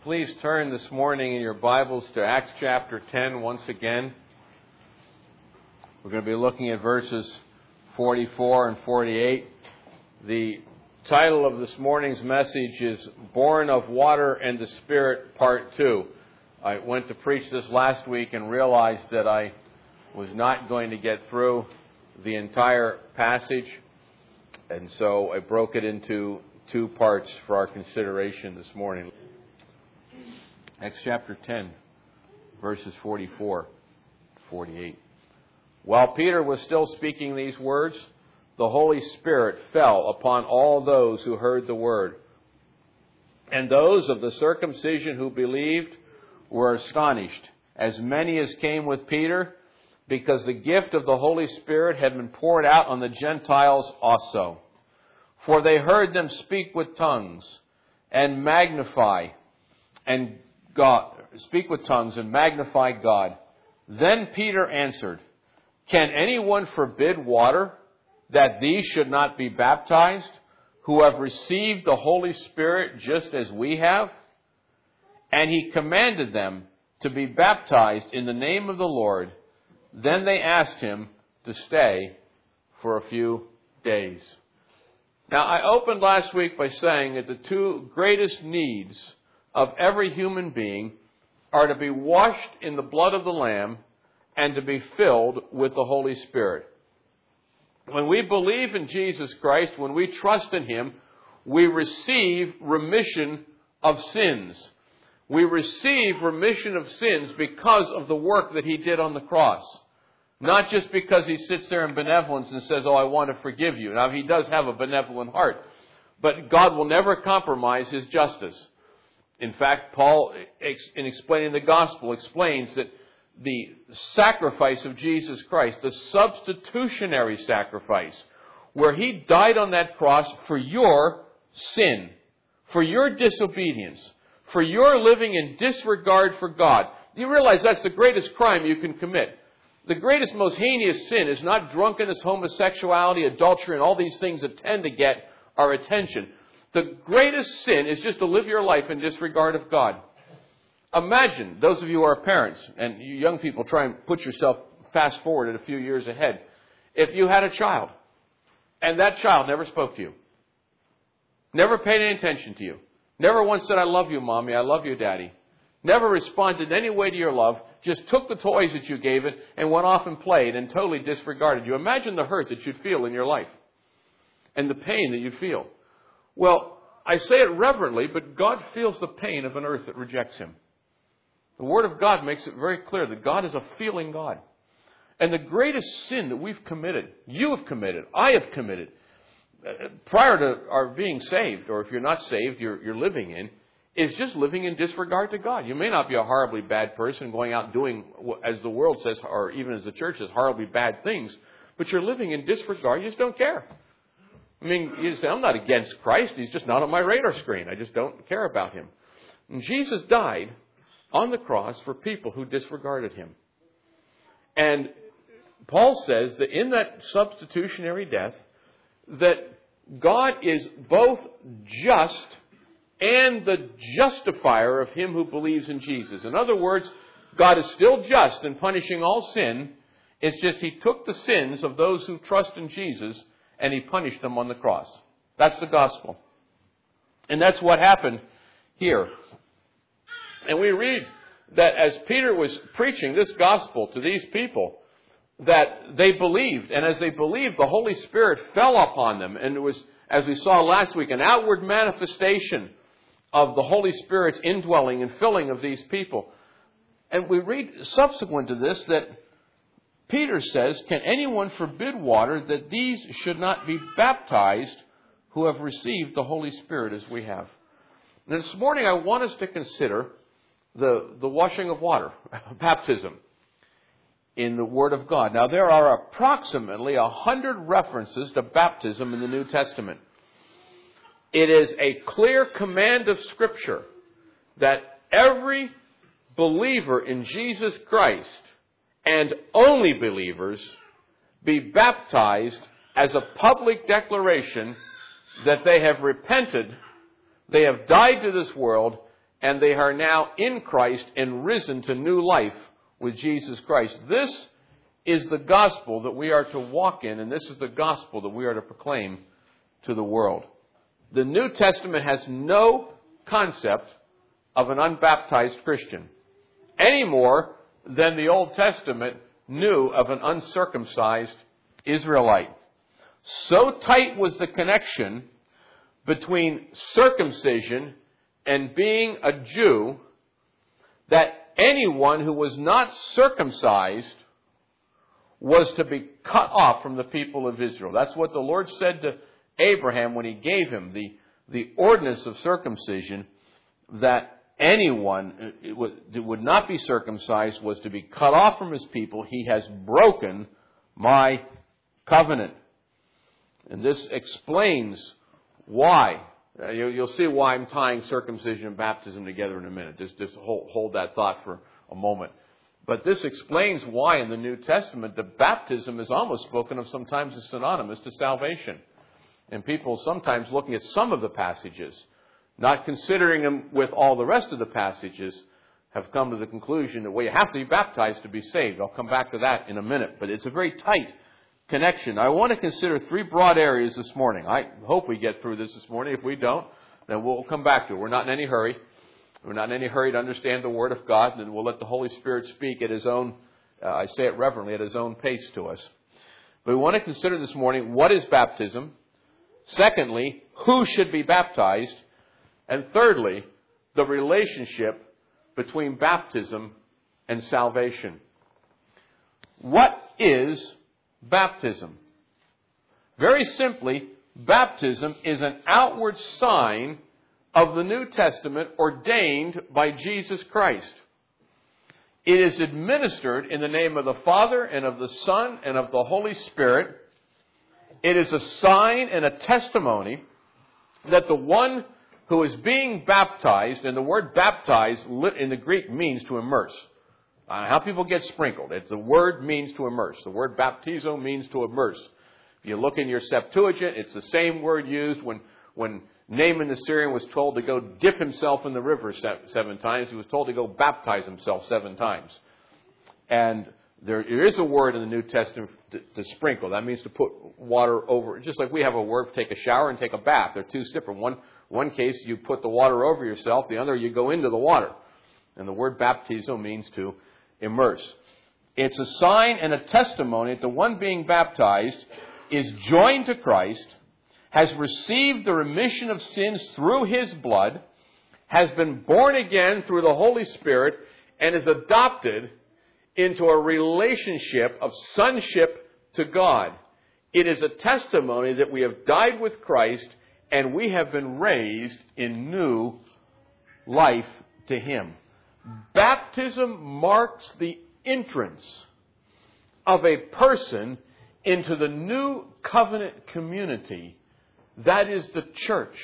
Please turn this morning in your Bibles to Acts chapter 10 once again. We're going to be looking at verses 44 and 48. The title of this morning's message is Born of Water and the Spirit, Part 2. I went to preach this last week and realized that I was not going to get through the entire passage, and so I broke it into two parts for our consideration this morning. Acts chapter 10, verses 44 to 48. While Peter was still speaking these words, the Holy Spirit fell upon all those who heard the word. And those of the circumcision who believed were astonished, as many as came with Peter, because the gift of the Holy Spirit had been poured out on the Gentiles also. For they heard them speak with tongues and magnify God. Then Peter answered, "Can anyone forbid water that these should not be baptized, who have received the Holy Spirit just as we have?" And he commanded them to be baptized in the name of the Lord. Then they asked him to stay for a few days. Now, I opened last week by saying that the two greatest needs of every human being are to be washed in the blood of the Lamb and to be filled with the Holy Spirit. When we believe in Jesus Christ, when we trust in Him, we receive remission of sins. We receive remission of sins because of the work that He did on the cross. Not just because He sits there in benevolence and says, "Oh, I want to forgive you." Now, He does have a benevolent heart, but God will never compromise His justice. In fact, Paul, in explaining the gospel, explains that the sacrifice of Jesus Christ, the substitutionary sacrifice, where He died on that cross for your sin, for your disobedience, for your living in disregard for God. You realize that's the greatest crime you can commit. The greatest, most heinous sin is not drunkenness, homosexuality, adultery, and all these things that tend to get our attention. The greatest sin is just to live your life in disregard of God. Imagine, those of you who are parents, and you young people, try and put yourself fast forward a few years ahead. If you had a child, and that child never spoke to you, never paid any attention to you, never once said, "I love you, Mommy, I love you, Daddy," never responded in any way to your love, just took the toys that you gave it and went off and played and totally disregarded you. Imagine the hurt that you'd feel in your life and the pain that you'd feel. Well, I say it reverently, but God feels the pain of an earth that rejects Him. The Word of God makes it very clear that God is a feeling God. And the greatest sin that we've committed, you have committed, I have committed, prior to our being saved, or if you're not saved, you're living in, is just living in disregard to God. You may not be a horribly bad person going out doing, as the world says, or even as the church says, horribly bad things, but you're living in disregard. You just don't care. I mean, you say, "I'm not against Christ. He's just not on my radar screen. I just don't care about Him." And Jesus died on the cross for people who disregarded Him. And Paul says that in that substitutionary death, that God is both just and the justifier of him who believes in Jesus. In other words, God is still just in punishing all sin. It's just He took the sins of those who trust in Jesus and He punished them on the cross. That's the gospel. And that's what happened here. And we read that as Peter was preaching this gospel to these people, that they believed. And as they believed, the Holy Spirit fell upon them. And it was, as we saw last week, an outward manifestation of the Holy Spirit's indwelling and filling of these people. And we read subsequent to this that Peter says, "Can anyone forbid water that these should not be baptized who have received the Holy Spirit as we have?" And this morning I want us to consider the washing of water, baptism, in the Word of God. Now, there are approximately 100 references to baptism in the New Testament. It is a clear command of Scripture that every believer in Jesus Christ and only believers be baptized as a public declaration that they have repented, they have died to this world, and they are now in Christ and risen to new life with Jesus Christ. This is the gospel that we are to walk in, and this is the gospel that we are to proclaim to the world. The New Testament has no concept of an unbaptized Christian, any more than the Old Testament knew of an uncircumcised Israelite. So tight was the connection between circumcision and being a Jew that anyone who was not circumcised was to be cut off from the people of Israel. That's what the Lord said to Abraham when he gave him the ordinance of circumcision, that anyone that would not be circumcised was to be cut off from his people. He has broken my covenant. And this explains why. You'll see why I'm tying circumcision and baptism together in a minute. Just hold that thought for a moment. But this explains why in the New Testament the baptism is almost spoken of sometimes as synonymous to salvation. And people sometimes looking at some of the passages, not considering them with all the rest of the passages, have come to the conclusion that, well, you have to be baptized to be saved. I'll come back to that in a minute. But it's a very tight connection. I want to consider three broad areas this morning. I hope we get through this morning. If we don't, then we'll come back to it. We're not in any hurry. We're not in any hurry to understand the Word of God, and we'll let the Holy Spirit speak at His own, I say it reverently, at His own pace to us. But we want to consider this morning, what is baptism? Secondly, who should be baptized? And thirdly, the relationship between baptism and salvation. What is baptism? Very simply, baptism is an outward sign of the New Testament ordained by Jesus Christ. It is administered in the name of the Father and of the Son and of the Holy Spirit. It is a sign and a testimony that the one who is being baptized, and the word baptized in the Greek means to immerse. How people get sprinkled. The word means to immerse. The word baptizo means to immerse. If you look in your Septuagint, it's the same word used when Naaman the Syrian was told to go dip himself in the river 7 times. He was told to go baptize himself 7 times. And there is a word in the New Testament to sprinkle. That means to put water over. Just like we have a word for take a shower and take a bath. They're two different. One case you put the water over yourself. The other you go into the water. And the word baptizo means to immerse. It's a sign and a testimony that the one being baptized is joined to Christ, has received the remission of sins through His blood, has been born again through the Holy Spirit, and is adopted into a relationship of sonship to God. It is a testimony that we have died with Christ and we have been raised in new life to Him. Baptism marks the entrance of a person into the new covenant community that is the church.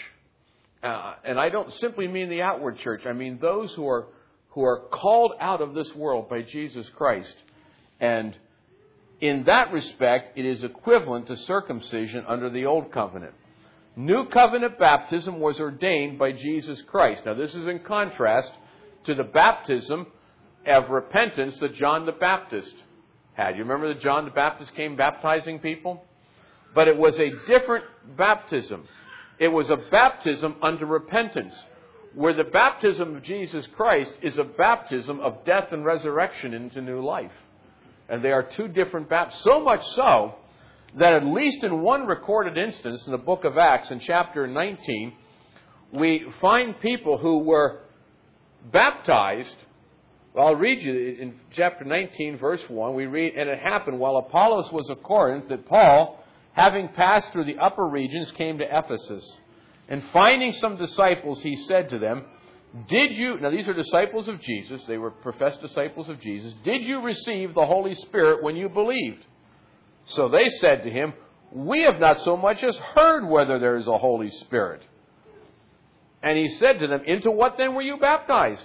And I don't simply mean the outward church. I mean those who are called out of this world by Jesus Christ. And in that respect, it is equivalent to circumcision under the old covenant. New covenant baptism was ordained by Jesus Christ. Now this is in contrast to the baptism of repentance that John the Baptist had. You remember that John the Baptist came baptizing people? But it was a different baptism. It was a baptism unto repentance, where the baptism of Jesus Christ is a baptism of death and resurrection into new life. And they are two different baptisms. So much so that at least in one recorded instance in the book of Acts, in chapter 19, we find people who were baptized. Well, I'll read you in chapter 19, verse 1. We read, "And it happened while Apollos was at Corinth that Paul, having passed through the upper regions, came to Ephesus. And finding some disciples, he said to them, Did you," now these are disciples of Jesus, they were professed disciples of Jesus, "Did you receive the Holy Spirit when you believed?" So they said to him, "We have not so much as heard whether there is a Holy Spirit." And he said to them, "Into what then were you baptized?"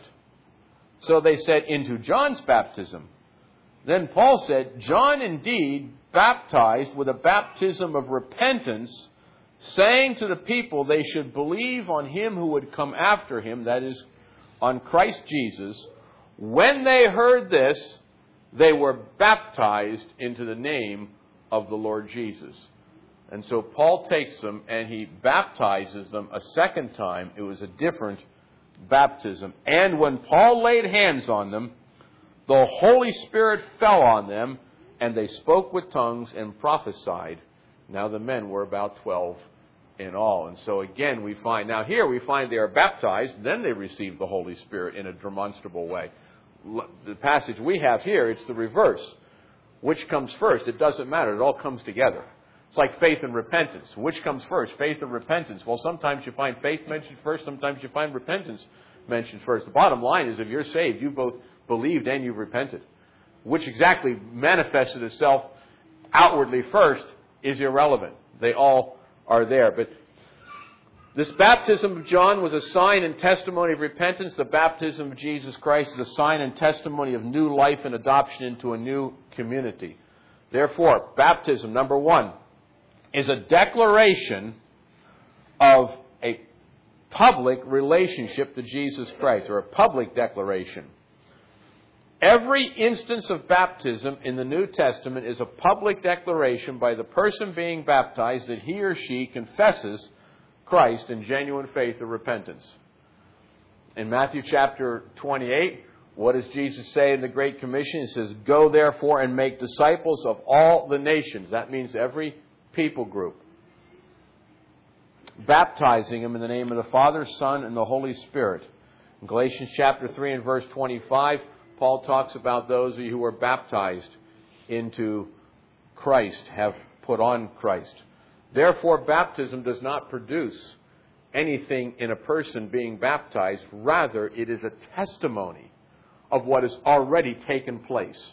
So they said, "Into John's baptism." Then Paul said, "John indeed baptized with a baptism of repentance, saying to the people they should believe on Him who would come after him, that is, on Christ Jesus, when they heard this, they were baptized into the name of the Lord Jesus. And so Paul takes them and he baptizes them a second time. It was a different baptism. And when Paul laid hands on them, the Holy Spirit fell on them, and they spoke with tongues and prophesied. Now the men were about 12 in all. And so again we find they are baptized, then they receive the Holy Spirit in a demonstrable way. The passage we have here, it's the reverse. Which comes first? It doesn't matter. It all comes together. It's like faith and repentance. Which comes first? Faith and repentance. Well, sometimes you find faith mentioned first. Sometimes you find repentance mentioned first. The bottom line is if you're saved, you've both believed and you've repented. Which exactly manifested itself outwardly first is irrelevant. They all are there. But this baptism of John was a sign and testimony of repentance. The baptism of Jesus Christ is a sign and testimony of new life and adoption into a new community. Therefore, baptism, number one, is a declaration of a public relationship to Jesus Christ, or a public declaration. Every instance of baptism in the New Testament is a public declaration by the person being baptized that he or she confesses Christ in genuine faith or repentance. In Matthew chapter 28, what does Jesus say in the Great Commission? He says, "Go therefore and make disciples of all the nations." That means every people group. Baptizing them in the name of the Father, Son, and the Holy Spirit. In Galatians chapter 3 and verse 25, Paul talks about those of you who are baptized into Christ, have put on Christ. Therefore, baptism does not produce anything in a person being baptized. Rather, it is a testimony of what has already taken place.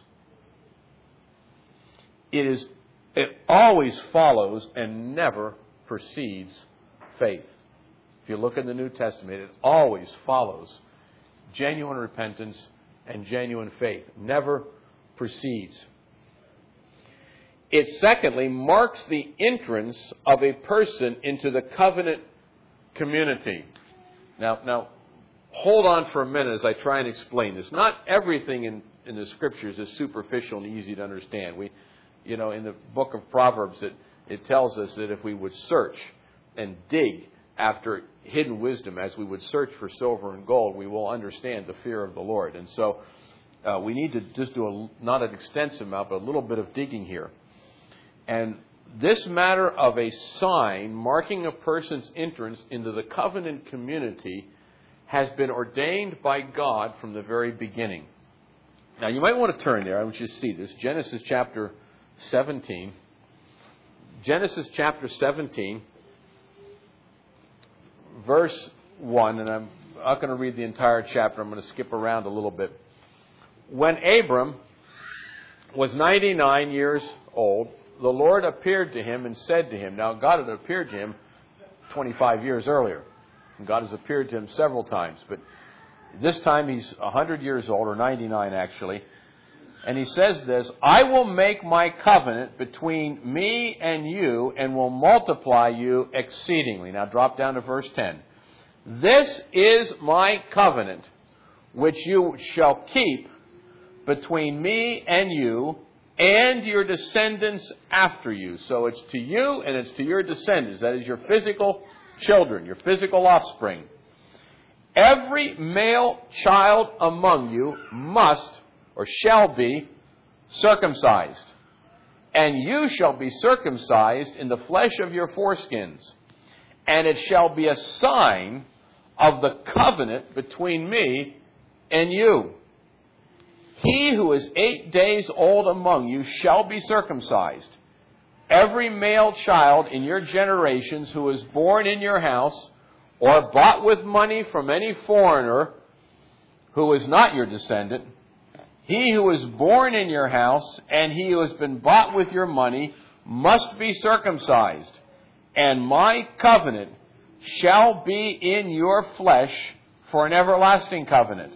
It always follows and never precedes faith. If you look in the New Testament, it always follows genuine repentance and genuine faith. Never precedes. It secondly marks the entrance of a person into the covenant community. Now, hold on for a minute as I try and explain this. Not everything in the Scriptures is superficial and easy to understand. In the book of Proverbs, it tells us that if we would search and dig after hidden wisdom, as we would search for silver and gold, we will understand the fear of the Lord. And so we need to just do not an extensive amount, but a little bit of digging here. And this matter of a sign marking a person's entrance into the covenant community has been ordained by God from the very beginning. Now, you might want to turn there. I want you to see this. Genesis chapter 17. Genesis chapter 17, verse 1. And I'm not going to read the entire chapter. I'm going to skip around a little bit. When Abram was 99 years old, the Lord appeared to him and said to him, now God had appeared to him 25 years earlier. And God has appeared to him several times. But this time he's 100 years old, or 99 actually. And he says this, "I will make my covenant between me and you and will multiply you exceedingly." Now drop down to verse 10. "This is my covenant which you shall keep between me and you and your descendants after you." So it's to you and it's to your descendants. That is your physical children, your physical offspring. "Every male child among you must or shall be circumcised. And you shall be circumcised in the flesh of your foreskins. And it shall be a sign of the covenant between me and you. He who is 8 days old among you shall be circumcised. Every male child in your generations who is born in your house or bought with money from any foreigner who is not your descendant, he who is born in your house and he who has been bought with your money must be circumcised. And my covenant shall be in your flesh for an everlasting covenant.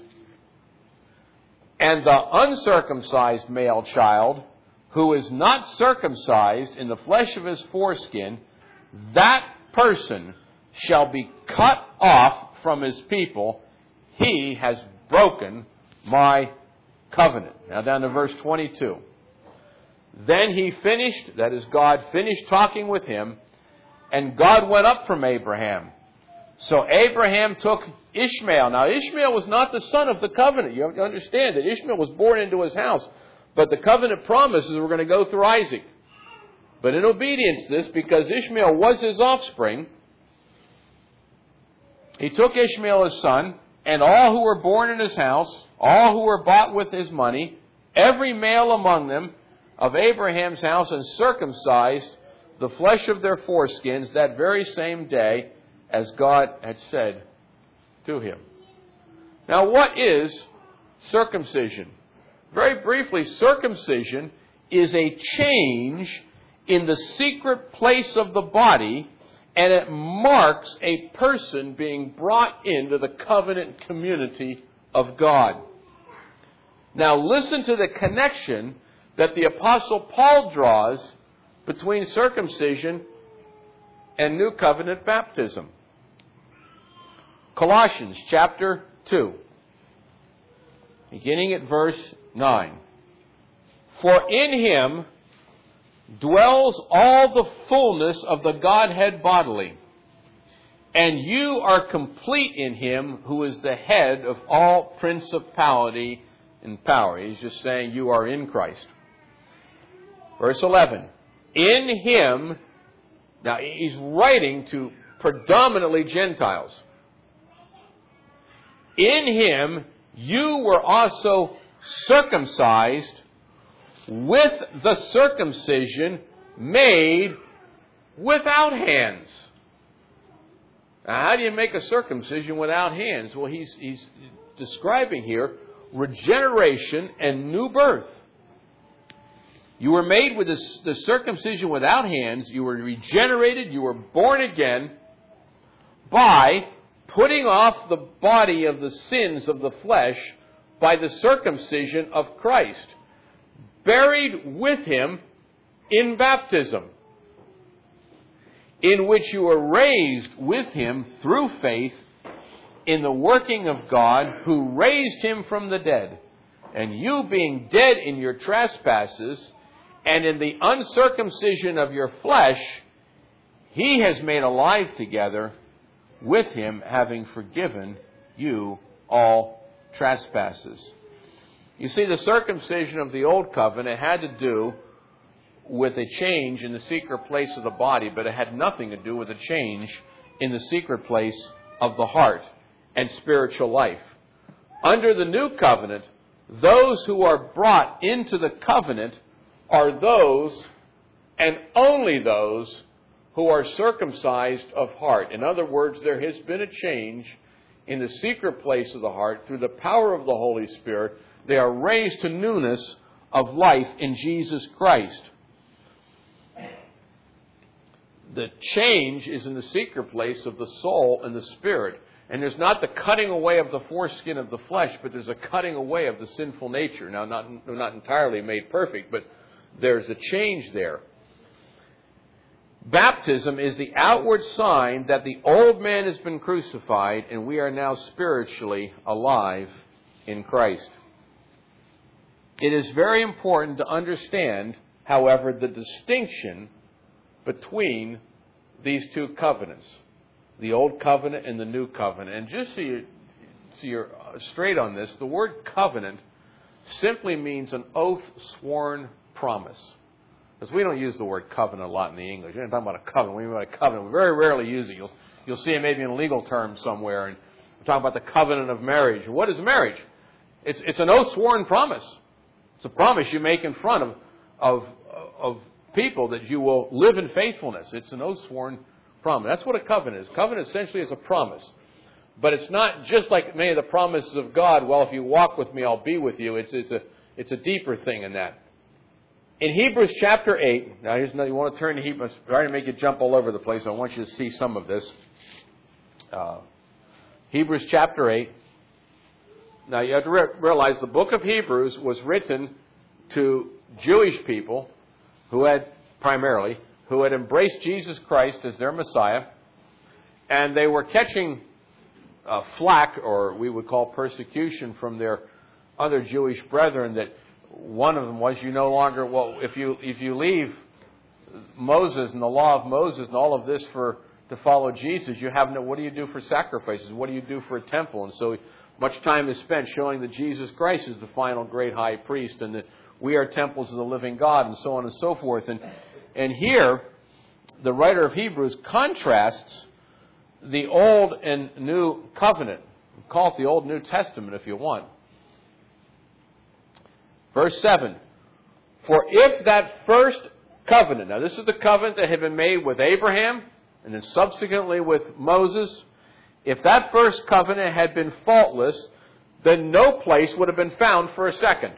And the uncircumcised male child who is not circumcised in the flesh of his foreskin, that person shall be cut off from his people. he has broken my covenant. Now down to verse 22. Then he finished, that is God finished talking with him, and God went up from Abraham. So Abraham took Ishmael. Now Ishmael was not the son of the covenant. You have to understand that Ishmael was born into his house. But the covenant promises were going to go through Isaac. But in obedience to this, because Ishmael was his offspring, he took Ishmael his son, and all who were born in his house, all who were bought with his money, every male among them of Abraham's house, and circumcised the flesh of their foreskins that very same day, as God had said to him. Now, what is circumcision? Very briefly, circumcision is a change in the secret place of the body, and it marks a person being brought into the covenant community of God. Now, listen to the connection that the Apostle Paul draws between circumcision and new covenant baptism. Colossians chapter 2, beginning at verse 9. For in him dwells all the fullness of the Godhead bodily, and you are complete in him who is the head of all principality and power. He's just saying you are in Christ. Verse 11. In him, now he's writing to predominantly Gentiles. In him you were also circumcised with the circumcision made without hands. Now, how do you make a circumcision without hands? Well, he's describing here regeneration and new birth. You were made with the circumcision without hands. You were regenerated. You were born again by putting off the body of the sins of the flesh by the circumcision of Christ, buried with him in baptism, in which you were raised with him through faith in the working of God who raised him from the dead. And you being dead in your trespasses and in the uncircumcision of your flesh, he has made alive together with him, having forgiven you all trespasses. You see, the circumcision of the old covenant had to do with a change in the secret place of the body, but it had nothing to do with a change in the secret place of the heart and spiritual life. Under the new covenant, those who are brought into the covenant are those, and only those, who are circumcised of heart. In other words, there has been a change in the secret place of the heart through the power of the Holy Spirit. They are raised to newness of life in Jesus Christ. The change is in the secret place of the soul and the spirit. And there's not the cutting away of the foreskin of the flesh, but there's a cutting away of the sinful nature. Now, not entirely made perfect, but there's a change there. Baptism is the outward sign that the old man has been crucified and we are now spiritually alive in Christ. It is very important to understand, however, the distinction between these two covenants, the old covenant and the new covenant. And just so you're straight on this, the word covenant simply means an oath sworn promise. Because we don't use the word covenant a lot in the English. We're not talking about a covenant. When we talk about a covenant, we very rarely use it. You'll see it maybe in a legal term somewhere. And we're talking about the covenant of marriage. What is marriage? It's an oath sworn promise. It's a promise you make in front of people that you will live in faithfulness. It's an oath sworn promise. That's what a covenant is. Covenant essentially is a promise. But it's not just like many of the promises of God, well, if you walk with me, I'll be with you. It's a deeper thing than that. In Hebrews chapter 8, now here's another, you want to turn to Hebrews, I'm trying to make you jump all over the place. I want you to see some of this. Hebrews chapter 8. Now you have to realize the book of Hebrews was written to Jewish people who had embraced Jesus Christ as their Messiah. And they were catching flack, or we would call persecution, from their other Jewish brethren. That one of them was, you no longer, well, if you leave Moses and the law of Moses and all of this to follow Jesus, you have no, what do you do for sacrifices? What do you do for a temple? And so much time is spent showing that Jesus Christ is the final great high priest, and that we are temples of the living God, and so on and so forth. And here, the writer of Hebrews contrasts the Old and New Covenant. Call it the Old New Testament if you want. Verse 7. For if that first covenant, now this is the covenant that had been made with Abraham, and then subsequently with Moses. If that first covenant had been faultless, then no place would have been found for a second.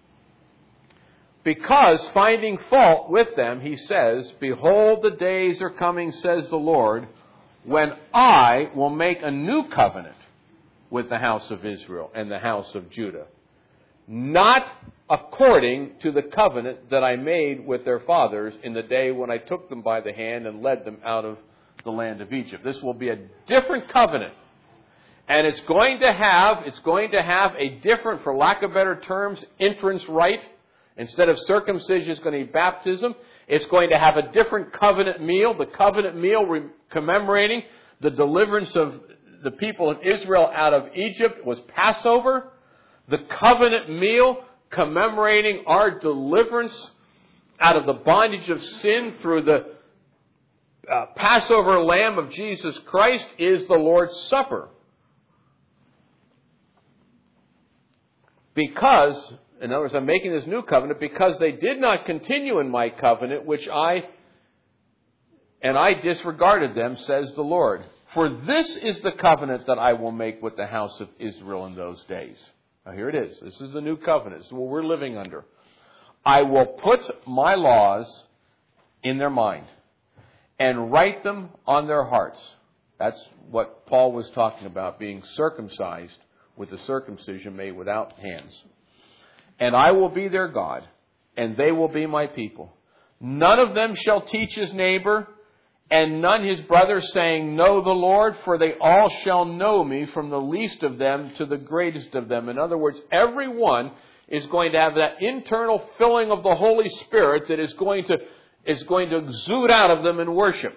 Because finding fault with them, he says, behold, the days are coming, says the Lord, when I will make a new covenant with the house of Israel and the house of Judah. Not according to the covenant that I made with their fathers in the day when I took them by the hand and led them out of the land of Egypt. This will be a different covenant. And it's going to have a different, for lack of better terms, entrance rite. Instead of circumcision, it's going to be baptism. It's going to have a different covenant meal. The covenant meal commemorating the deliverance of the people of Israel out of Egypt was Passover. The covenant meal commemorating our deliverance out of the bondage of sin through the Passover lamb of Jesus Christ is the Lord's Supper. Because, in other words, I'm making this new covenant because they did not continue in my covenant, which I disregarded them, says the Lord. For this is the covenant that I will make with the house of Israel in those days. Now here it is. This is the new covenant. This is what we're living under. I will put my laws in their mind and write them on their hearts. That's what Paul was talking about, being circumcised with the circumcision made without hands. And I will be their God, and they will be my people. None of them shall teach his neighbor, and none his brother, saying, know the Lord, for they all shall know me, from the least of them to the greatest of them. In other words, everyone is going to have that internal filling of the Holy Spirit that is going to exude out of them in worship.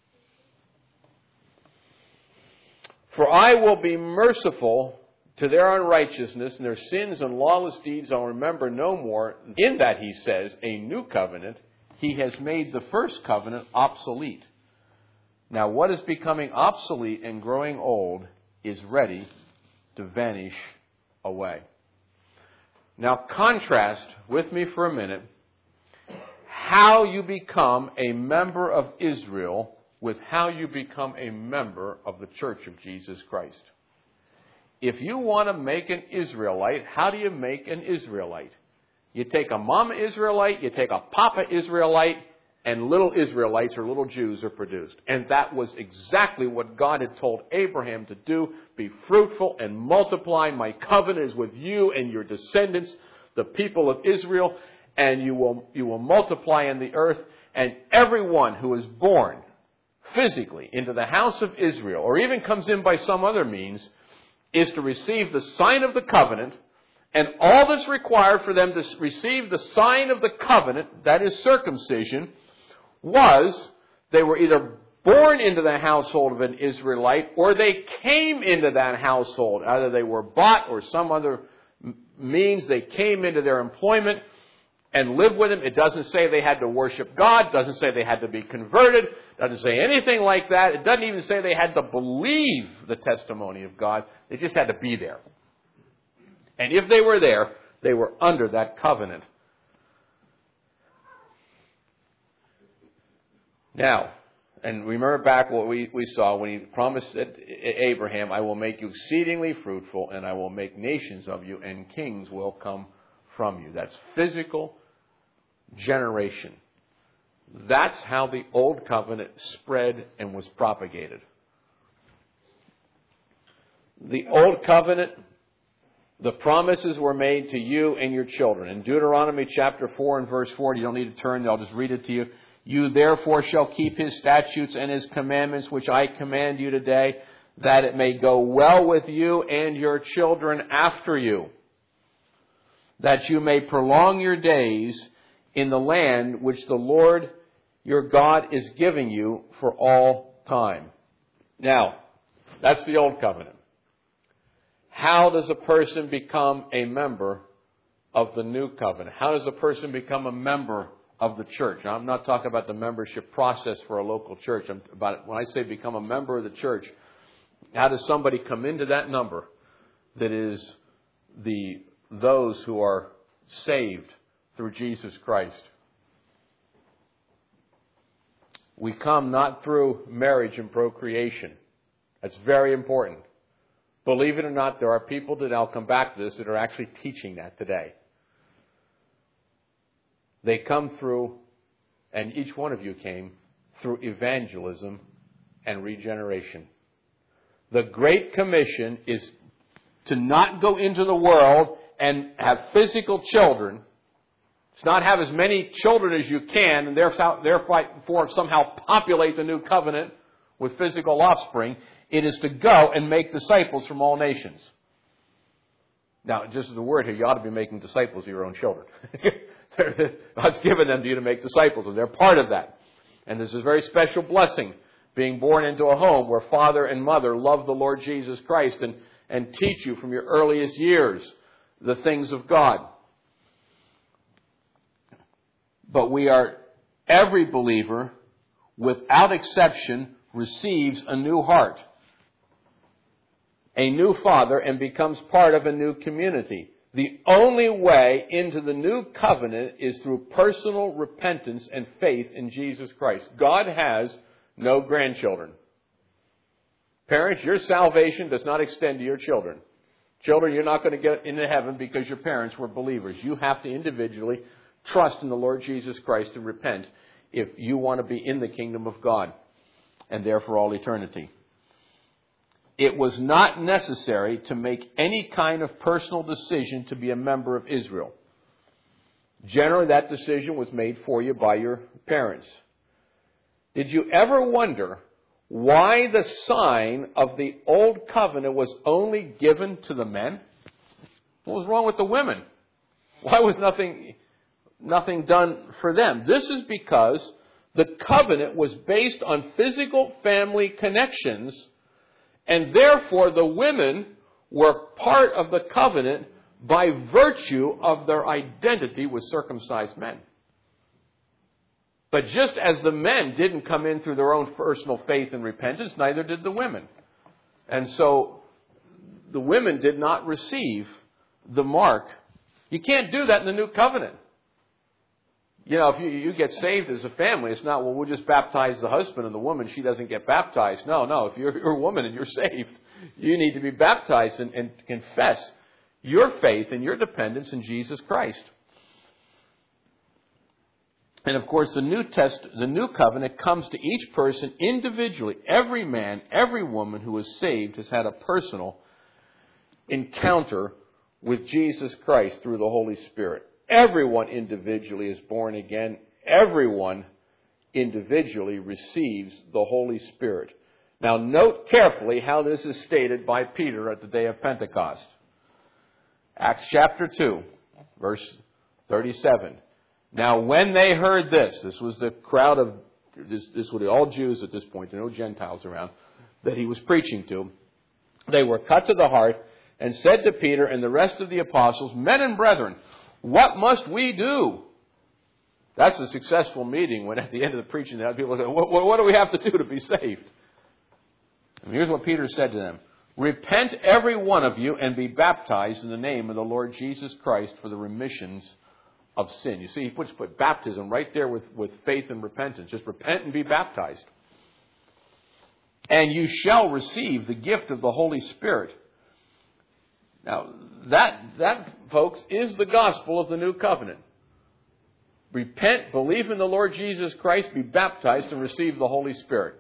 For I will be merciful to their unrighteousness, and their sins and lawless deeds I'll remember no more. In that, he says, a new covenant, he has made the first covenant obsolete. Now, what is becoming obsolete and growing old is ready to vanish away. Now, contrast with me for a minute how you become a member of Israel with how you become a member of the Church of Jesus Christ. If you want to make an Israelite, how do you make an Israelite? You take a mama Israelite, you take a papa Israelite, and little Israelites or little Jews are produced. And that was exactly what God had told Abraham to do. Be fruitful and multiply. My covenant is with you and your descendants, the people of Israel, and you will multiply in the earth. And everyone who is born physically into the house of Israel, or even comes in by some other means, is to receive the sign of the covenant, and all that's required for them to receive the sign of the covenant, that is circumcision, was they were either born into the household of an Israelite, or they came into that household. Either they were bought or some other means they came into their employment and lived with him. It doesn't say they had to worship God. It doesn't say they had to be converted. It doesn't say anything like that. It doesn't even say they had to believe the testimony of God. They just had to be there. And if they were there, they were under that covenant. Now, and remember back what we saw when he promised Abraham, I will make you exceedingly fruitful, and I will make nations of you, and kings will come from you. That's physical generation. That's how the old covenant spread and was propagated. The old covenant, the promises were made to you and your children. In Deuteronomy chapter 4 and verse 4, you don't need to turn, I'll just read it to you. You therefore shall keep his statutes and his commandments, which I command you today, that it may go well with you and your children after you, that you may prolong your days in the land which the Lord your God is giving you for all time. Now, that's the old covenant. How does a person become a member of the new covenant? How does a person become a member of the church? Now, I'm not talking about the membership process for a local church. I'm about when I say become a member of the church, how does somebody come into that number that is those who are saved through Jesus Christ? We come not through marriage and procreation. That's very important. Believe it or not, there are people that, I'll come back to this, that are actually teaching that today. They come through, and each one of you came, through evangelism and regeneration. The Great Commission is to not go into the world and have physical children. It's not have as many children as you can and therefore somehow populate the new covenant with physical offspring. It is to go and make disciples from all nations. Now, just as a word here, you ought to be making disciples of your own children. God's given them to you to make disciples, and they're part of that. And this is a very special blessing, being born into a home where father and mother love the Lord Jesus Christ and teach you from your earliest years the things of God. But every believer, without exception, receives a new heart, a new father, and becomes part of a new community. The only way into the new covenant is through personal repentance and faith in Jesus Christ. God has no grandchildren. Parents, your salvation does not extend to your children. Children, you're not going to get into heaven because your parents were believers. You have to individually trust in the Lord Jesus Christ and repent if you want to be in the kingdom of God and there for all eternity. It was not necessary to make any kind of personal decision to be a member of Israel. Generally, that decision was made for you by your parents. Did you ever wonder why the sign of the old covenant was only given to the men? What was wrong with the women? Why was nothing done for them? This is because the covenant was based on physical family connections, and therefore the women were part of the covenant by virtue of their identity with circumcised men. But just as the men didn't come in through their own personal faith and repentance, neither did the women. And so the women did not receive the mark. You can't do that in the new covenant. You know, if you get saved as a family, it's not, well, we'll just baptize the husband and the woman, she doesn't get baptized. No. If you're a woman and you're saved, you need to be baptized and confess your faith and your dependence in Jesus Christ. And of course, the new covenant comes to each person individually. Every man, every woman who is saved has had a personal encounter with Jesus Christ through the Holy Spirit. Everyone individually is born again. Everyone individually receives the Holy Spirit. Now note carefully how this is stated by Peter at the day of Pentecost. Acts chapter 2, verse 37. Now when they heard this was the crowd of, this were all Jews at this point, there were no Gentiles around, that he was preaching to. They were cut to the heart and said to Peter and the rest of the apostles, "Men and brethren, what must we do?" That's a successful meeting when at the end of the preaching, people say, what do we have to do to be saved? And here's what Peter said to them. "Repent every one of you and be baptized in the name of the Lord Jesus Christ for the remissions of sin." You see, he puts baptism right there with faith and repentance. Just repent and be baptized. "And you shall receive the gift of the Holy Spirit." Now, that, folks, is the gospel of the new covenant. Repent, believe in the Lord Jesus Christ, be baptized, and receive the Holy Spirit.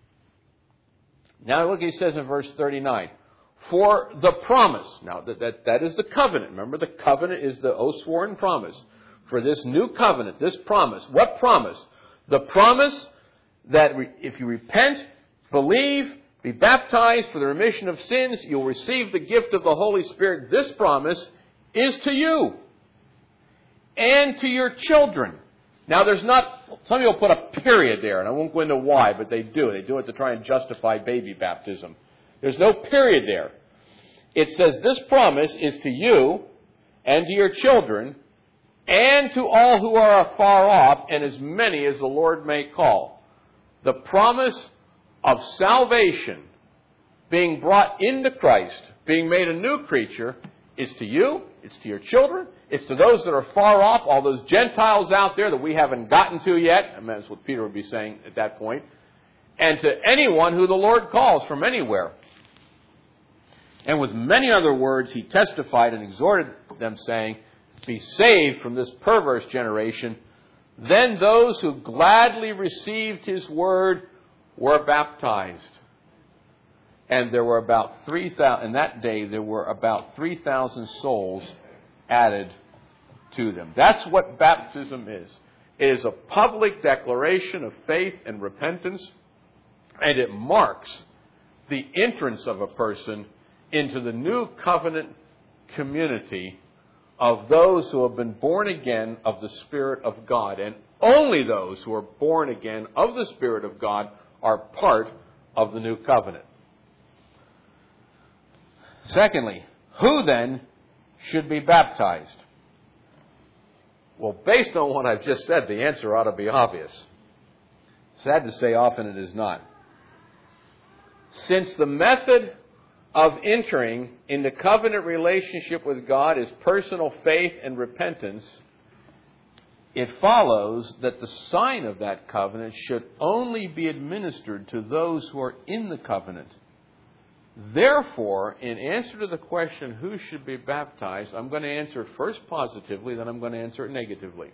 Now look, he says in verse 39, "For the promise." Now, that is the covenant. Remember, the covenant is the oath-sworn promise. For this new covenant, this promise. What promise? The promise that if you repent, believe, Be baptized for the remission of sins. You'll receive the gift of the Holy Spirit. This promise is to you and to your children. Now, there's not, some people put a period there, and I won't go into why, but they do. They do it to try and justify baby baptism. There's no period there. It says this promise is to you and to your children and to all who are afar off, and as many as the Lord may call. The promise of salvation, being brought into Christ, being made a new creature, is to you, it's to your children, it's to those that are far off, all those Gentiles out there that we haven't gotten to yet. I mean, that's what Peter would be saying at that point. And to anyone who the Lord calls from anywhere. And with many other words, he testified and exhorted them, saying, be saved from this perverse generation. Then those who gladly received his word were baptized. And there were about 3,000, in that day, there were about 3,000 souls added to them. That's what baptism is. It is a public declaration of faith and repentance, and it marks the entrance of a person into the new covenant community of those who have been born again of the Spirit of God. And only those who are born again of the Spirit of God are part of the new covenant. Secondly, who then should be baptized? Well, based on what I've just said, the answer ought to be obvious. Sad to say, often it is not. Since the method of entering into covenant relationship with God is personal faith and repentance, it follows that the sign of that covenant should only be administered to those who are in the covenant. Therefore, in answer to the question, who should be baptized, I'm going to answer it first positively, then I'm going to answer it negatively.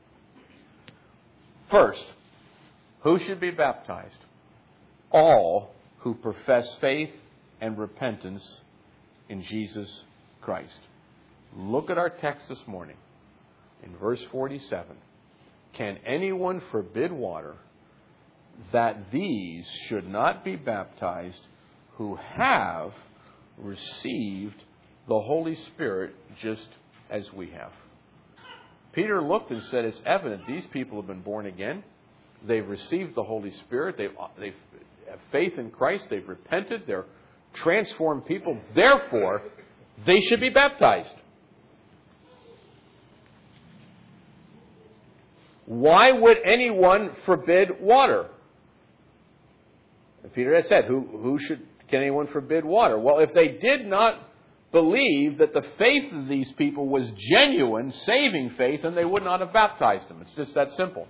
First, who should be baptized? All who profess faith and repentance in Jesus Christ. Look at our text this morning in verse 47. Can anyone forbid water that these should not be baptized who have received the Holy Spirit just as we have? Peter looked and said, it's evident these people have been born again. They've received the Holy Spirit. They've have faith in Christ. They've repented. They're transformed people. Therefore, they should be baptized. Why would anyone forbid water? Peter had said, can anyone forbid water? Well, if they did not believe that the faith of these people was genuine, saving faith, then they would not have baptized them. It's just that simple.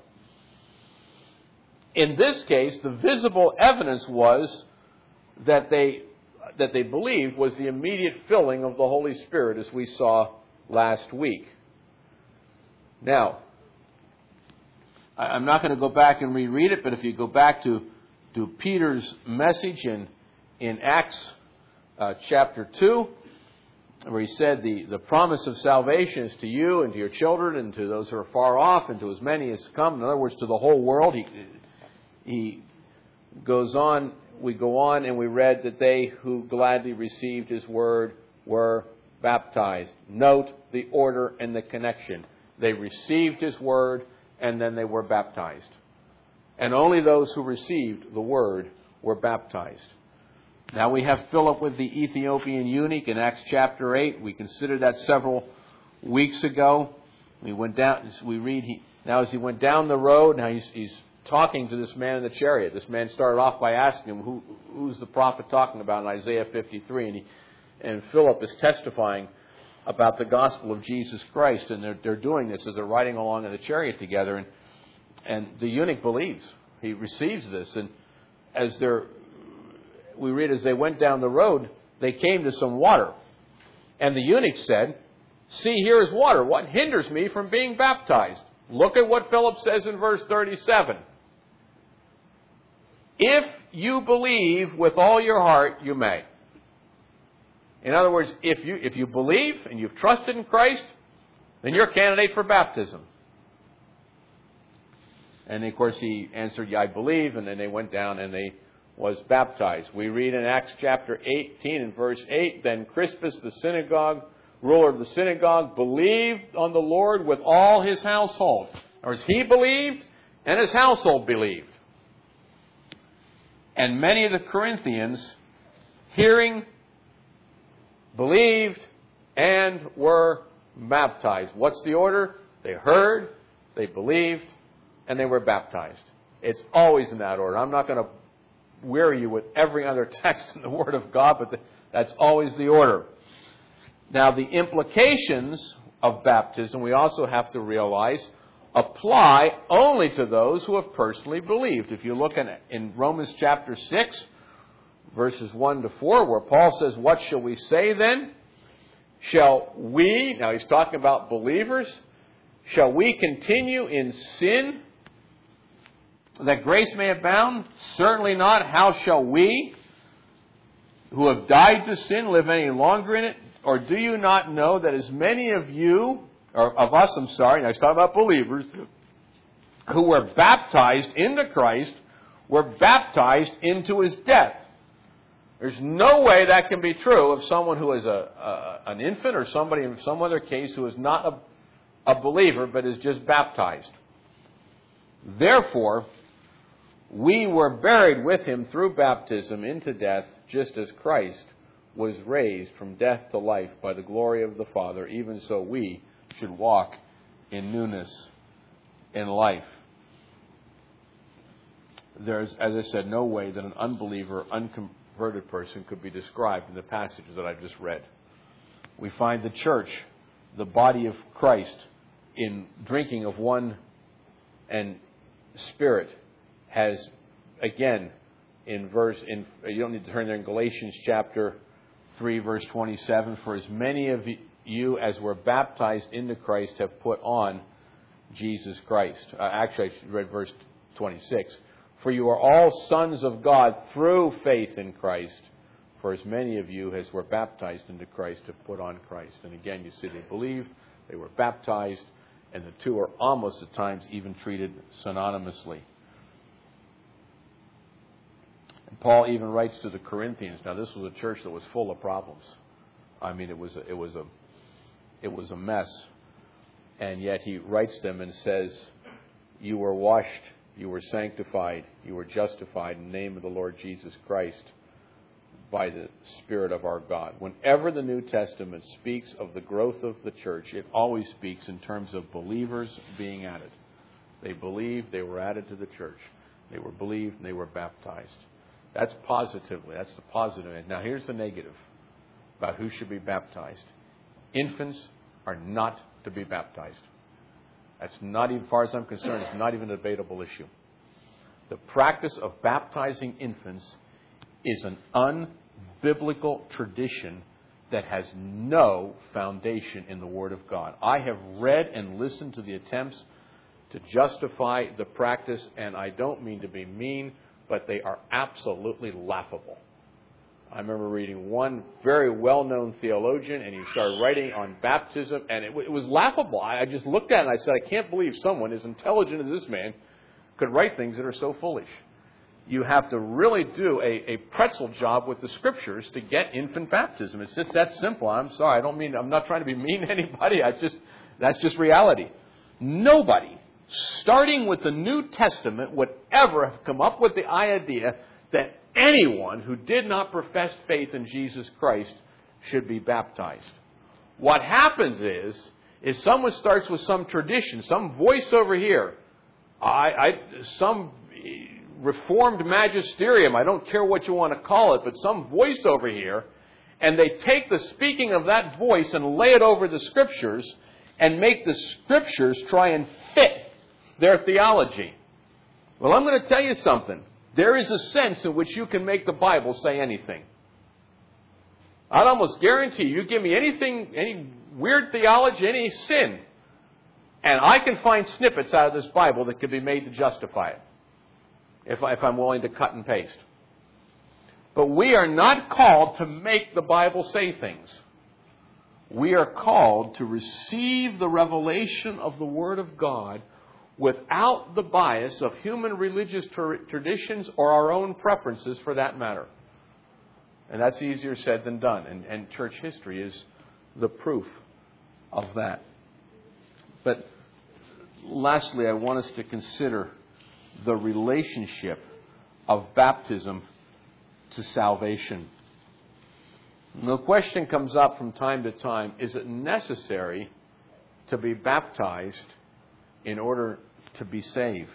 In this case, the visible evidence was that they believed was the immediate filling of the Holy Spirit, as we saw last week. Now, I'm not going to go back and reread it, but if you go back to Peter's message in Acts chapter 2, where he said the promise of salvation is to you and to your children and to those who are far off and to as many as come. In other words, to the whole world. He goes on, we go on and we read that they who gladly received his word were baptized. Note the order and the connection. They received his word and then they were baptized. And only those who received the word were baptized. Now we have Philip with the Ethiopian eunuch in Acts chapter 8. We considered that several weeks ago. We went down, we read, now as he went down the road, now he's talking to this man in the chariot. This man started off by asking him, who's the prophet talking about in Isaiah 53? And Philip is testifying about the gospel of Jesus Christ. And they're doing this as they're riding along in the chariot together. And the eunuch believes. He receives this. And we read as they went down the road, they came to some water. And the eunuch said, see, here is water. What hinders me from being baptized? Look at what Philip says in verse 37. If you believe with all your heart, you may. In other words, if you believe and you've trusted in Christ, then you're a candidate for baptism. And of course he answered, yeah, I believe. And then they went down and they was baptized. We read in Acts chapter 18 and verse 8, then Crispus, the ruler of the synagogue, believed on the Lord with all his household. Or he believed and his household believed. And many of the Corinthians, hearing, believed, and were baptized. What's the order? They heard, they believed, and they were baptized. It's always in that order. I'm not going to weary you with every other text in the Word of God, but that's always the order. Now, the implications of baptism, we also have to realize, apply only to those who have personally believed. If you look in Romans chapter 6, verses 1 to 4, where Paul says, what shall we say then? Shall we, now he's talking about believers, shall we continue in sin that grace may abound? Certainly not. How shall we, who have died to sin, live any longer in it? Or do you not know that as many of you, or of us, now he's talking about believers, who were baptized into Christ, were baptized into his death? There's no way that can be true of someone who is an infant or somebody in some other case who is not a believer but is just baptized. Therefore, we were buried with him through baptism into death, just as Christ was raised from death to life by the glory of the Father. Even so we should walk in newness in life. There's, as I said, no way that an unbeliever, unconverted person could be described in the passages that I've just read. We find the church, the body of Christ, in drinking of one and Spirit, has, again, you don't need to turn there, in Galatians chapter 3, verse 27, for as many of you as were baptized into Christ have put on Jesus Christ. Actually, I read verse 26. For you are all sons of God through faith in Christ. For as many of you as were baptized into Christ have put on Christ. And again, you see, they believed, they were baptized, and the two are almost at times even treated synonymously. And Paul even writes to the Corinthians. Now, this was a church that was full of problems. I mean, it was a mess. And yet he writes them and says, you were washed, you were sanctified, you were justified in the name of the Lord Jesus Christ by the Spirit of our God. Whenever the New Testament speaks of the growth of the church, it always speaks in terms of believers being added. They believed, they were added to the church. They were believed, and they were baptized. That's positively. That's the positive. Now here's the negative about who should be baptized. Infants are not to be baptized. That's not even, as far as I'm concerned, it's not even a debatable issue. The practice of baptizing infants is an unbiblical tradition that has no foundation in the Word of God. I have read and listened to the attempts to justify the practice, and I don't mean to be mean, but they are absolutely laughable. I remember reading one very well-known theologian, and he started writing on baptism, and it was laughable. I just looked at it and I said, I can't believe someone as intelligent as this man could write things that are so foolish. You have to really do a pretzel job with the Scriptures to get infant baptism. It's just that simple. I'm sorry. I'm not trying to be mean to anybody. That's just reality. Nobody, starting with the New Testament, would ever have come up with the idea that anyone who did not profess faith in Jesus Christ should be baptized. What happens is someone starts with some tradition, some voice over here, some reformed magisterium, I don't care what you want to call it, but some voice over here, and they take the speaking of that voice and lay it over the Scriptures and make the Scriptures try and fit their theology. Well, I'm going to tell you something. There is a sense in which you can make the Bible say anything. I'd almost guarantee you give me anything, any weird theology, any sin, and I can find snippets out of this Bible that could be made to justify it, if I'm willing to cut and paste. But we are not called to make the Bible say things. We are called to receive the revelation of the Word of God without the bias of human religious traditions or our own preferences for that matter. And that's easier said than done. And church history is the proof of that. But lastly, I want us to consider the relationship of baptism to salvation. And the question comes up from time to time, is it necessary to be baptized in order to be saved?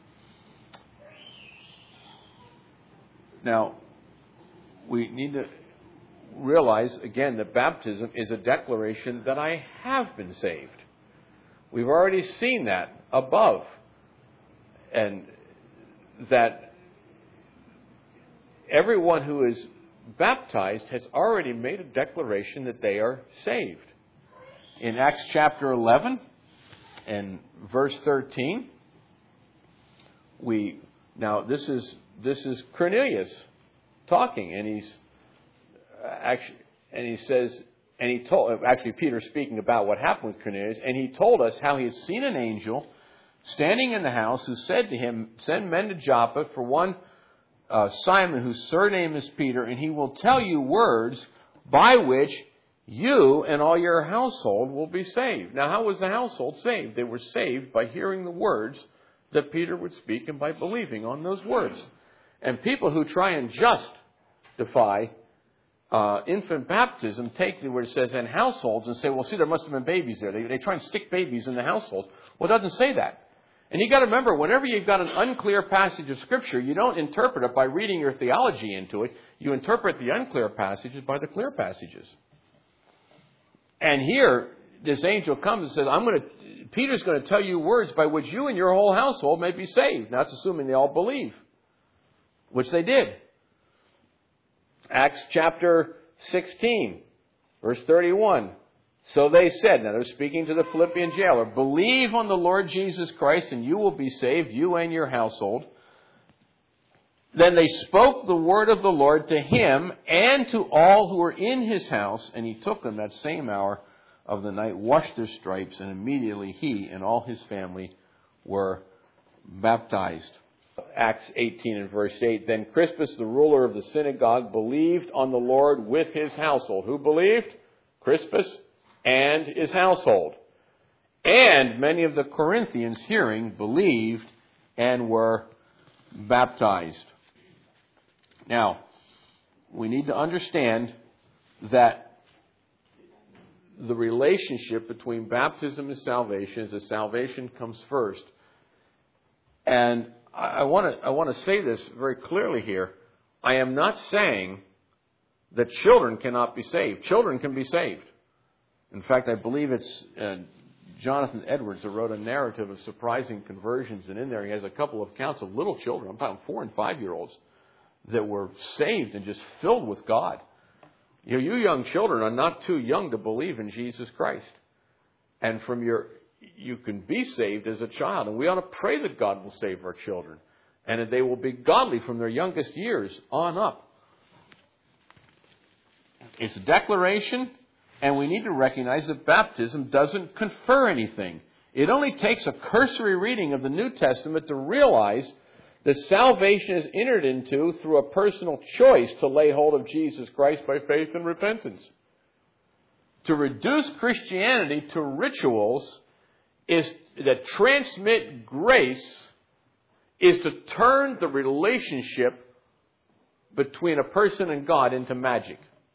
Now, we need to realize, again, that baptism is a declaration that I have been saved. We've already seen that above. And that everyone who is baptized has already made a declaration that they are saved. In Acts chapter 11 and verse 13, this is Cornelius talking, and he told Peter speaking about what happened with Cornelius, and he told us how he had seen an angel standing in the house who said to him, "Send men to Joppa for one Simon, whose surname is Peter, and he will tell you words by which you and all your household will be saved." Now, how was the household saved? They were saved by hearing the words that Peter would speak and by believing on those words. And people who try and justify infant baptism take where it says "and households" and say, well, see, there must have been babies there. They try and stick babies in the household. Well, it doesn't say that. And you've got to remember, whenever you've got an unclear passage of Scripture, you don't interpret it by reading your theology into it. You interpret the unclear passages by the clear passages. And here, this angel comes and says, Peter's going to tell you words by which you and your whole household may be saved. Now, that's assuming they all believe, which they did. Acts chapter 16, verse 31. So they said, now they're speaking to the Philippian jailer, "Believe on the Lord Jesus Christ and you will be saved, you and your household." Then they spoke the word of the Lord to him and to all who were in his house, and he took them that same hour of the night, washed their stripes, and immediately he and all his family were baptized. Acts 18 and verse 8. Then Crispus, the ruler of the synagogue, believed on the Lord with his household. Who believed? Crispus and his household. And many of the Corinthians, hearing, believed and were baptized. Now, we need to understand that the relationship between baptism and salvation is that salvation comes first. And I want to say this very clearly here. I am not saying that children cannot be saved. Children can be saved. In fact, I believe it's Jonathan Edwards who wrote a narrative of surprising conversions, and in there he has a couple of accounts of little children, I'm talking 4 and 5-year-olds, that were saved and just filled with God. You young children are not too young to believe in Jesus Christ. And you can be saved as a child, and we ought to pray that God will save our children, and that they will be godly from their youngest years on up. It's a declaration. And we need to recognize that baptism doesn't confer anything. It only takes a cursory reading of the New Testament to realize that salvation is entered into through a personal choice to lay hold of Jesus Christ by faith and repentance. To reduce Christianity to rituals that transmit grace is to turn the relationship between a person and God into magic.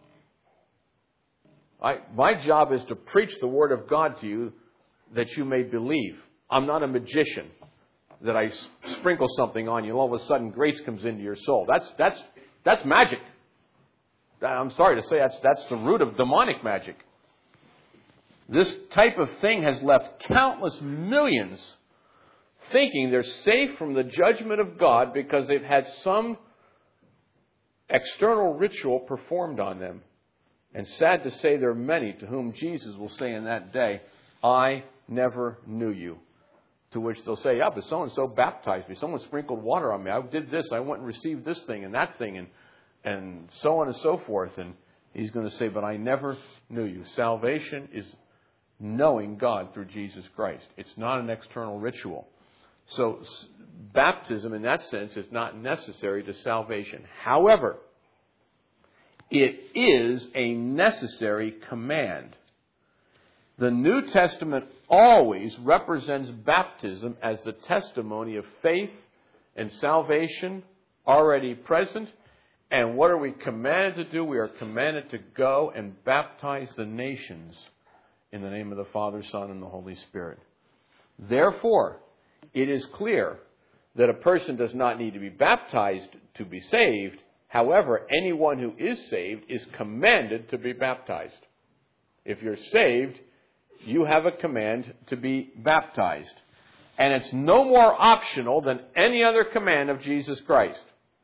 My job is to preach the Word of God to you that you may believe. I'm not a magician that I sprinkle something on you and all of a sudden grace comes into your soul. That's magic. I'm sorry to say that's the root of demonic magic. This type of thing has left countless millions thinking they're safe from the judgment of God because they've had some external ritual performed on them. And sad to say, there are many to whom Jesus will say in that day, "I never knew you." To which they'll say, "Yeah, but so-and-so baptized me. Someone sprinkled water on me. I did this. I went and received this thing and that thing," and so on and so forth. And he's going to say, "But I never knew you." Salvation is knowing God through Jesus Christ. It's not an external ritual. So baptism in that sense is not necessary to salvation. However, it is a necessary command. The New Testament always represents baptism as the testimony of faith and salvation already present. And what are we commanded to do? We are commanded to go and baptize the nations in the name of the Father, Son, and the Holy Spirit. Therefore, it is clear that a person does not need to be baptized to be saved. However, anyone who is saved is commanded to be baptized. If you're saved, you have a command to be baptized. And it's no more optional than any other command of Jesus Christ.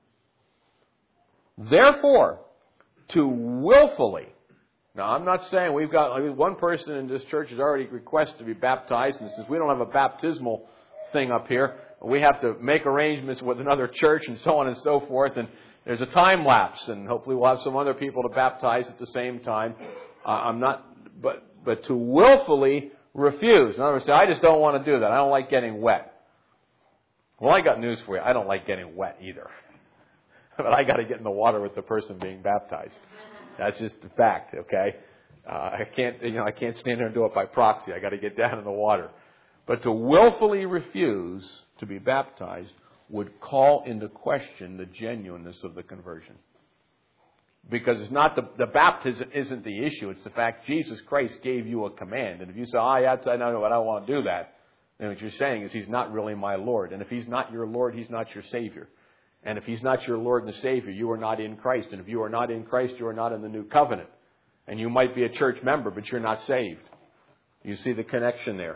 Therefore, to willfully, now I'm not saying we've got, one person in this church has already requested to be baptized, and says we don't have a baptismal thing up here. We have to make arrangements with another church and so on and so forth, and there's a time lapse, and hopefully we'll have some other people to baptize at the same time. But to willfully refuse. In other words, say, I just don't want to do that. I don't like getting wet. Well, I got news for you. I don't like getting wet either. But I got to get in the water with the person being baptized. That's just a fact, okay? I can't stand there and do it by proxy. I got to get down in the water. But to willfully refuse to be baptized would call into question the genuineness of the conversion. Because it's not the baptism isn't the issue. It's the fact Jesus Christ gave you a command. And if you say, I don't want to do that, then what you're saying is He's not really my Lord. And if He's not your Lord, He's not your Savior. And if He's not your Lord and Savior, you are not in Christ. And if you are not in Christ, you are not in the new covenant. And you might be a church member, but you're not saved. You see the connection there.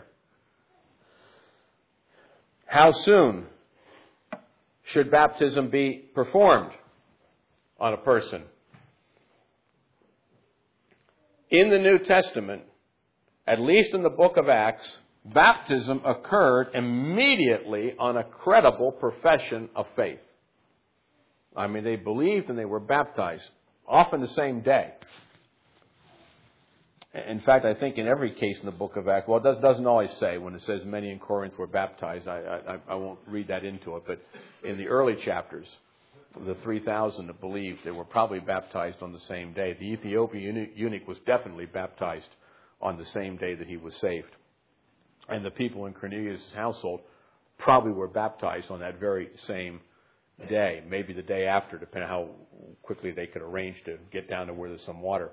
How soon should baptism be performed on a person? In the New Testament, at least in the book of Acts, baptism occurred immediately on a credible profession of faith. I mean, they believed and they were baptized, often the same day. In fact, I think in every case in the book of Acts, well, it doesn't always say when it says many in Corinth were baptized. I won't read that into it, but in the early chapters, the 3,000 that believed, they were probably baptized on the same day. The Ethiopian eunuch was definitely baptized on the same day that he was saved. And the people in Cornelius' household probably were baptized on that very same day, maybe the day after, depending on how quickly they could arrange to get down to where there's some water.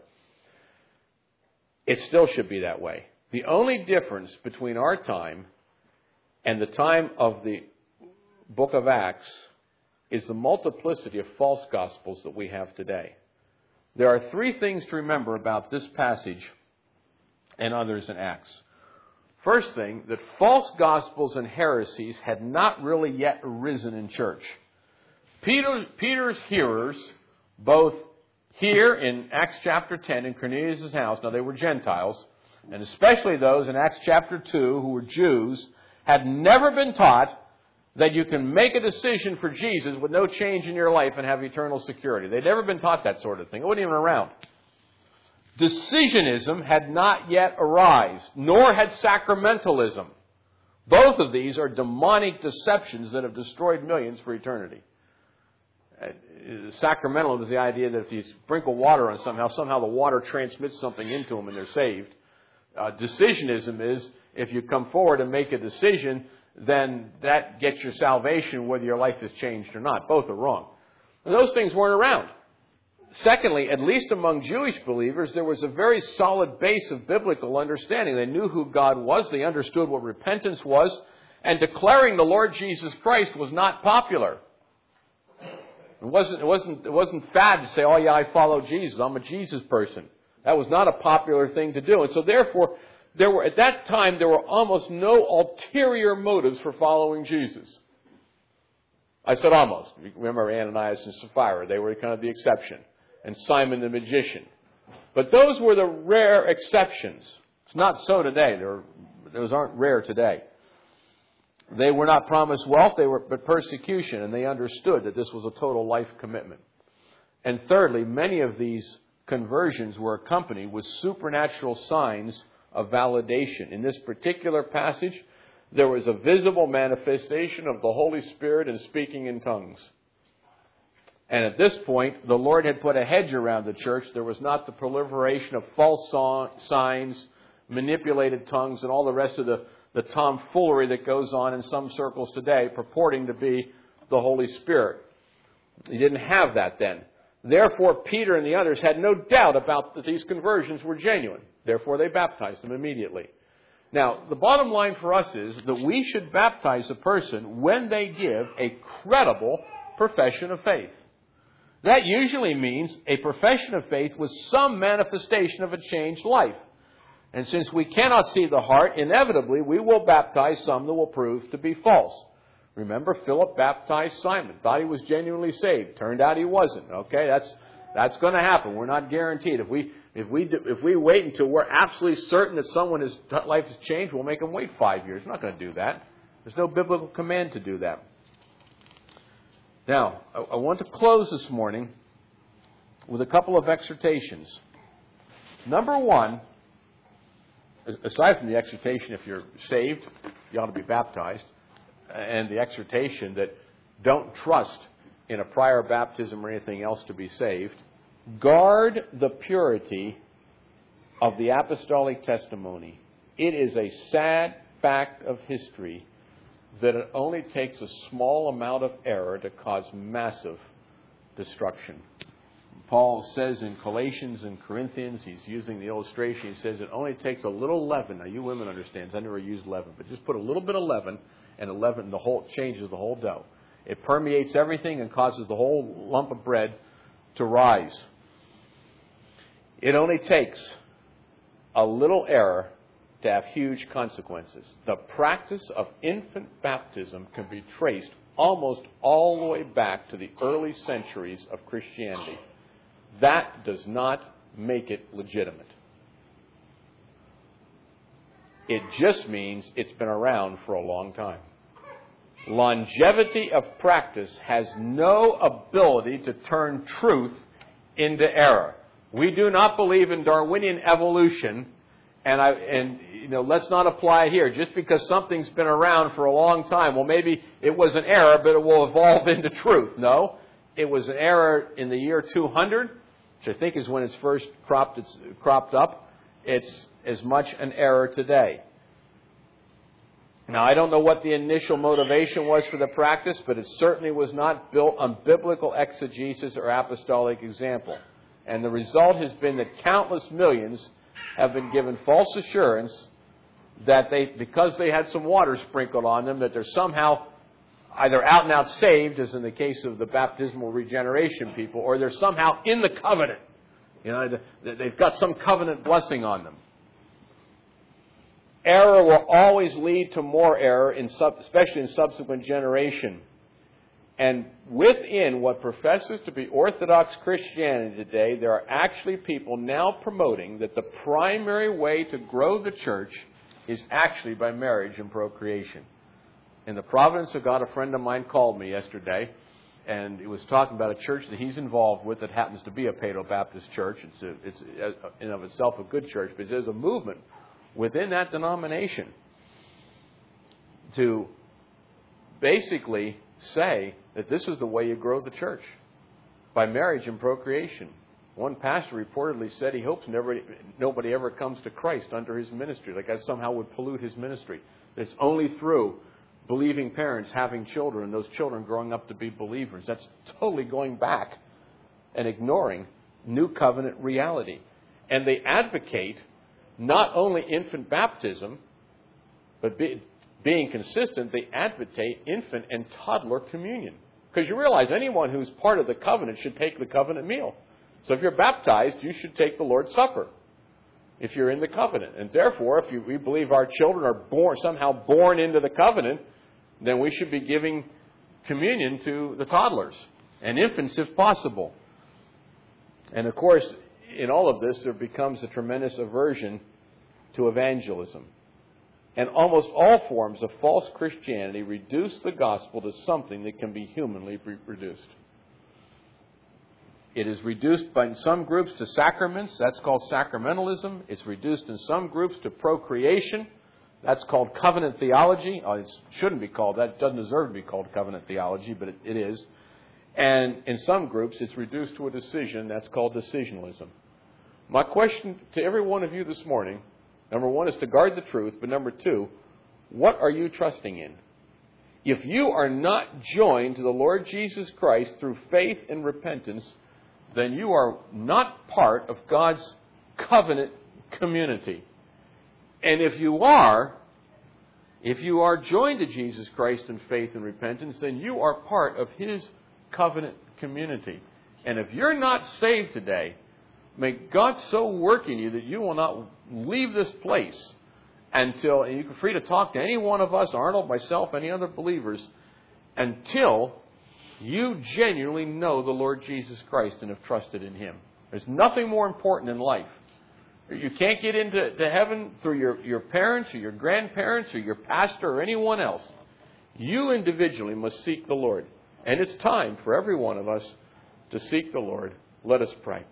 It still should be that way. The only difference between our time and the time of the book of Acts is the multiplicity of false gospels that we have today. There are three things to remember about this passage and others in Acts. First thing, that false gospels and heresies had not really yet arisen in church. Peter's hearers, both here in Acts chapter 10 in Cornelius' house, now they were Gentiles, and especially those in Acts chapter 2 who were Jews, had never been taught that you can make a decision for Jesus with no change in your life and have eternal security. They'd never been taught that sort of thing. It wasn't even around. Decisionism had not yet arisen, nor had sacramentalism. Both of these are demonic deceptions that have destroyed millions for eternity. Sacramental is the idea that if you sprinkle water on somehow the water transmits something into them and they're saved. Decisionism is if you come forward and make a decision, then that gets your salvation whether your life is changed or not. Both are wrong. And those things weren't around. Secondly, at least among Jewish believers, there was a very solid base of biblical understanding. They knew who God was. They understood what repentance was. And declaring the Lord Jesus Christ was not popular. It wasn't fad to say, oh yeah, I follow Jesus. I'm a Jesus person. That was not a popular thing to do. And so therefore, at that time, there were almost no ulterior motives for following Jesus. I said almost. Remember Ananias and Sapphira. They were kind of the exception. And Simon the magician. But those were the rare exceptions. It's not so today. Those aren't rare today. They were not promised wealth, but persecution, and they understood that this was a total life commitment. And thirdly, many of these conversions were accompanied with supernatural signs of validation. In this particular passage, there was a visible manifestation of the Holy Spirit and speaking in tongues. And at this point, the Lord had put a hedge around the church. There was not the proliferation of false signs, manipulated tongues, and all the rest of the tomfoolery that goes on in some circles today, purporting to be the Holy Spirit. He didn't have that then. Therefore, Peter and the others had no doubt about that these conversions were genuine. Therefore, they baptized them immediately. Now, the bottom line for us is that we should baptize a person when they give a credible profession of faith. That usually means a profession of faith with some manifestation of a changed life. And since we cannot see the heart, inevitably we will baptize some that will prove to be false. Remember, Philip baptized Simon. Thought he was genuinely saved. Turned out he wasn't. Okay, that's going to happen. We're not guaranteed. If we wait until we're absolutely certain that someone's life has changed, we'll make them wait 5 years. We're not going to do that. There's no biblical command to do that. Now, I want to close this morning with a couple of exhortations. Number one, aside from the exhortation, if you're saved, you ought to be baptized, and the exhortation that don't trust in a prior baptism or anything else to be saved, guard the purity of the apostolic testimony. It is a sad fact of history that it only takes a small amount of error to cause massive destruction. Paul says in Galatians and Corinthians, he's using the illustration, he says it only takes a little leaven. Now, you women understand, I never used leaven, but just put a little bit of leaven, and the whole changes the whole dough. It permeates everything and causes the whole lump of bread to rise. It only takes a little error to have huge consequences. The practice of infant baptism can be traced almost all the way back to the early centuries of Christianity. That does not make it legitimate. It just means it's been around for a long time. Longevity of practice has no ability to turn truth into error. We do not believe in Darwinian evolution, and let's not apply it here. Just because something's been around for a long time, well, maybe it was an error, but it will evolve into truth. No, it was an error in the year 200, which I think is when it's first cropped up. It's as much an error today. Now, I don't know what the initial motivation was for the practice, but it certainly was not built on biblical exegesis or apostolic example. And the result has been that countless millions have been given false assurance that because they had some water sprinkled on them, that they're somehow either out and out saved, as in the case of the baptismal regeneration people, or they're somehow in the covenant. They've got some covenant blessing on them. Error will always lead to more error, especially in subsequent generation. And within what professes to be Orthodox Christianity today, there are actually people now promoting that the primary way to grow the church is actually by marriage and procreation. In the providence of God, a friend of mine called me yesterday, and he was talking about a church that he's involved with that happens to be a Paedo-Baptist church. It's in of itself a good church, but there's a movement within that denomination to basically say that this is the way you grow the church, by marriage and procreation. One pastor reportedly said he hopes nobody ever comes to Christ under his ministry, like that somehow would pollute his ministry. It's only through believing parents having children and those children growing up to be believers. That's totally going back and ignoring new covenant reality. And they advocate not only infant baptism, but being consistent, they advocate infant and toddler communion. Because you realize anyone who's part of the covenant should take the covenant meal. So if you're baptized, you should take the Lord's Supper if you're in the covenant. And therefore, if we believe our children are somehow born into the covenant, then we should be giving communion to the toddlers and infants if possible. And of course, in all of this, there becomes a tremendous aversion to evangelism. And almost all forms of false Christianity reduce the gospel to something that can be humanly reproduced. It is reduced by some groups to sacraments. That's called sacramentalism. It's reduced in some groups to procreation. That's called covenant theology. It shouldn't be called that. It doesn't deserve to be called covenant theology, but it is. And in some groups, it's reduced to a decision. That's called decisionalism. My question to every one of you this morning, number one, is to guard the truth. But number two, what are you trusting in? If you are not joined to the Lord Jesus Christ through faith and repentance, then you are not part of God's covenant community. And if you are joined to Jesus Christ in faith and repentance, then you are part of His covenant community. And if you're not saved today, may God so work in you that you will not leave this place until, and you're free to talk to any one of us, Arnold, myself, any other believers, until you genuinely know the Lord Jesus Christ and have trusted in Him. There's nothing more important in life. You can't get into heaven through your parents or your grandparents or your pastor or anyone else. You individually must seek the Lord. And it's time for every one of us to seek the Lord. Let us pray.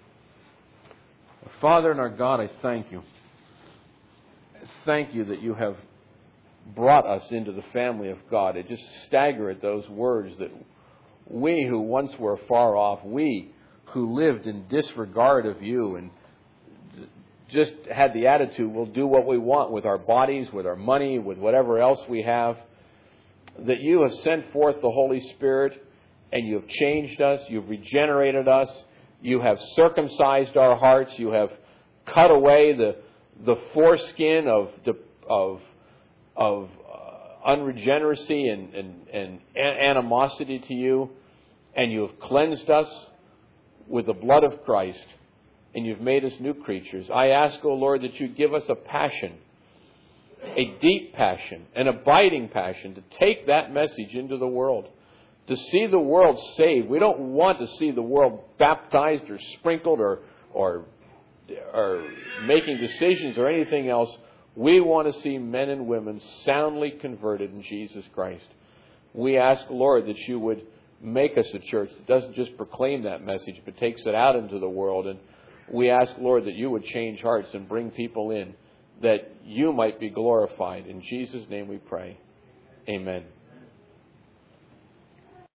Father and our God, I thank you. Thank you that you have brought us into the family of God. I just stagger at those words that we who once were far off, we who lived in disregard of you and just had the attitude, we'll do what we want with our bodies, with our money, with whatever else we have, that you have sent forth the Holy Spirit and you have changed us, you've regenerated us, you have circumcised our hearts, you have cut away the foreskin of unregeneracy and animosity to you, and you have cleansed us with the blood of Christ, and you've made us new creatures. I ask, O Lord, that you give us a passion, a deep passion, an abiding passion to take that message into the world, to see the world saved. We don't want to see the world baptized or sprinkled or making decisions or anything else. We want to see men and women soundly converted in Jesus Christ. We ask, Lord, that you would make us a church that doesn't just proclaim that message, but takes it out into the world. And we ask, Lord, that you would change hearts and bring people in, that you might be glorified. In Jesus' name we pray. Amen.